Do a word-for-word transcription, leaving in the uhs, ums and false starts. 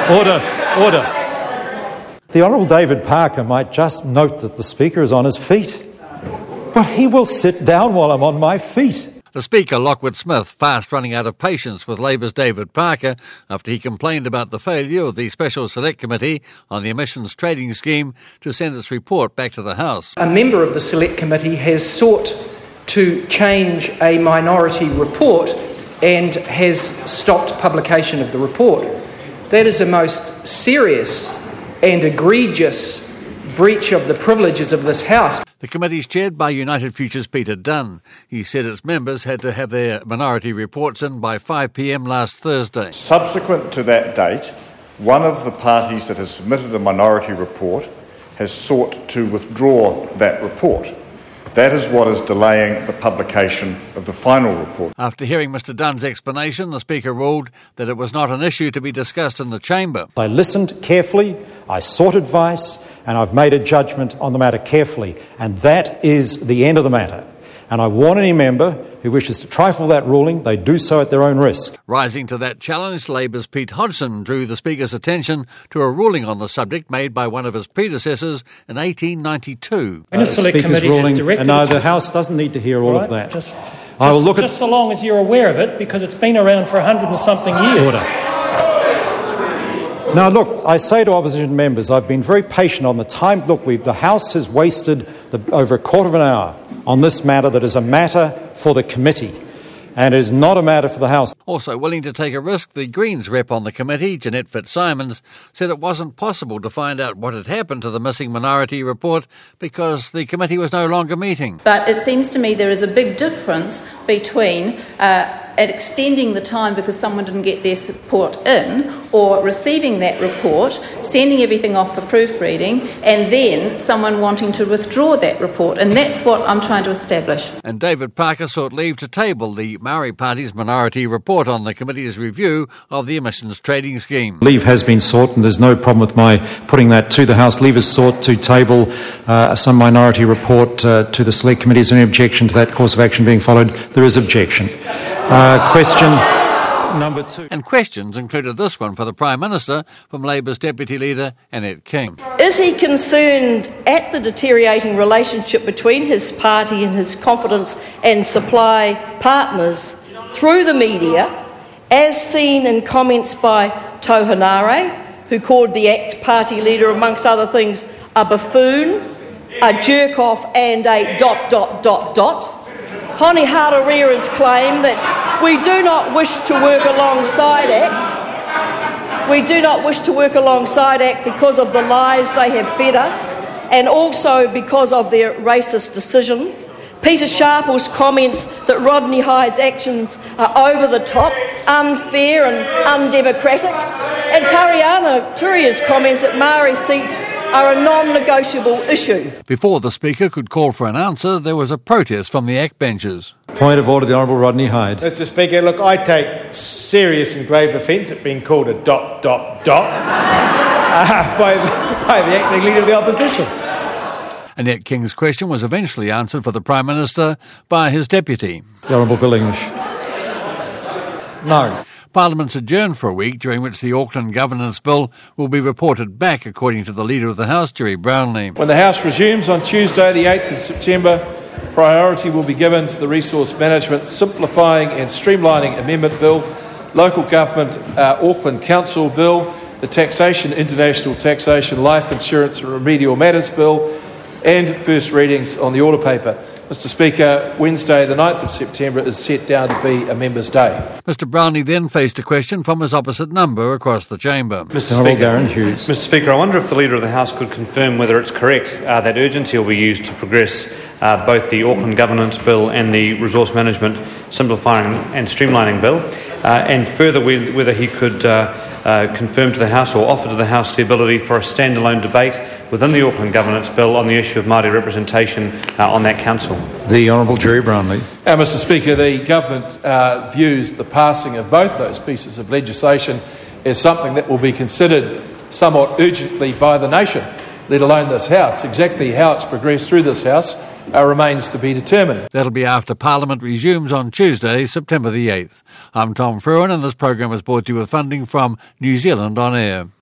Order, order. The Honourable David Parker might just note that the Speaker is on his feet. But he will sit down while I'm on my feet. The Speaker, Lockwood Smith, fast running out of patience with Labor's David Parker after he complained about the failure of the Special Select Committee on the Emissions Trading Scheme to send its report back to the House. A member of the Select Committee has sought to change a minority report and has stopped publication of the report. That is a most serious and egregious breach of the privileges of this House. The committee is chaired by United Future's Peter Dunn. He said its members had to have their minority reports in by five p m last Thursday. Subsequent to that date, one of the parties that has submitted a minority report has sought to withdraw that report. That is what is delaying the publication of the final report. After hearing Mr Dunn's explanation, the Speaker ruled that it was not an issue to be discussed in the chamber. I listened carefully, I sought advice, and I've made a judgment on the matter carefully. And that is the end of the matter. And I warn any member who wishes to trifle that ruling, they do so at their own risk. Rising to that challenge, Labor's Pete Hodgson drew the Speaker's attention to a ruling on the subject made by one of his predecessors in eighteen ninety-two. Uh, the Speaker's ruling, and no, the House doesn't need to hear all right, of that. Just, I will just, look just at... so long as you're aware of it, because it's been around for a hundred and something years. Order. Now, look, I say to opposition members, I've been very patient on the time. Look, we've, the House has wasted the, over a quarter of an hour on this matter that is a matter for the committee and is not a matter for the House. Also willing to take a risk, the Greens rep on the committee, Jeanette Fitzsimons, said it wasn't possible to find out what had happened to the missing minority report because the committee was no longer meeting. But it seems to me there is a big difference between uh, at extending the time because someone didn't get their support in, or receiving that report, sending everything off for proofreading, and then someone wanting to withdraw that report. And that's what I'm trying to establish. And David Parker sought leave to table the Maori Party's minority report on the committee's review of the emissions trading scheme. Leave has been sought, and there's no problem with my putting that to the House. Leave is sought to table uh, some minority report uh, to the Select Committee. Is there any objection to that course of action being followed? There is objection. Uh, question number two. And questions included this one for the Prime Minister from Labor's Deputy Leader, Annette King. Is he concerned at the deteriorating relationship between his party and his confidence and supply partners through the media, as seen in comments by Tohanare, who called the ACT party leader, amongst other things, a buffoon, a jerk-off and a dot, dot, dot, dot? Honi Hararira's claim that we do not wish to work alongside ACT. We do not wish to work alongside ACT because of the lies they have fed us and also because of their racist decision. Peter Sharple's comments that Rodney Hyde's actions are over the top, unfair and undemocratic. And Tariana Turia's comments that Maori seats are a non-negotiable issue. Before the Speaker could call for an answer, there was a protest from the ACT benches. Point of order, the Honourable Rodney Hyde. Mister Speaker, look, I take serious and grave offence at being called a dot, dot, dot uh, by, the, by the acting Leader of the Opposition. Annette King's question was eventually answered for the Prime Minister by his deputy. The Honourable Bill English. No. Parliament's adjourned for a week, during which the Auckland Governance Bill will be reported back, according to the Leader of the House, Jerry Brownlee. When the House resumes on Tuesday, the eighth of September, priority will be given to the Resource Management Simplifying and Streamlining Amendment Bill, Local Government uh, Auckland Council Bill, the Taxation, International Taxation, Life Insurance and Remedial Matters Bill, and first readings on the order paper. Mister Speaker, Wednesday the ninth of September is set down to be a Members' Day. Mister Brownlee then faced a question from his opposite number across the chamber. Mister Speaker, Mister Speaker, I wonder if the Leader of the House could confirm whether it's correct uh, that urgency will be used to progress uh, both the Auckland Governance Bill and the Resource Management Simplifying and Streamlining Bill, uh, and further whether he could uh, uh, confirm to the House or offer to the House the ability for a standalone debate within the Auckland Governance Bill on the issue of Māori representation uh, on that council. The Honourable Jerry Brownlee. Uh, Mister Speaker, the Government uh, views the passing of both those pieces of legislation as something that will be considered somewhat urgently by the nation, let alone this House. Exactly how it's progressed through this House uh, remains to be determined. That'll be after Parliament resumes on Tuesday, September the eighth. I'm Tom Fruin, and this program is brought to you with funding from New Zealand On Air.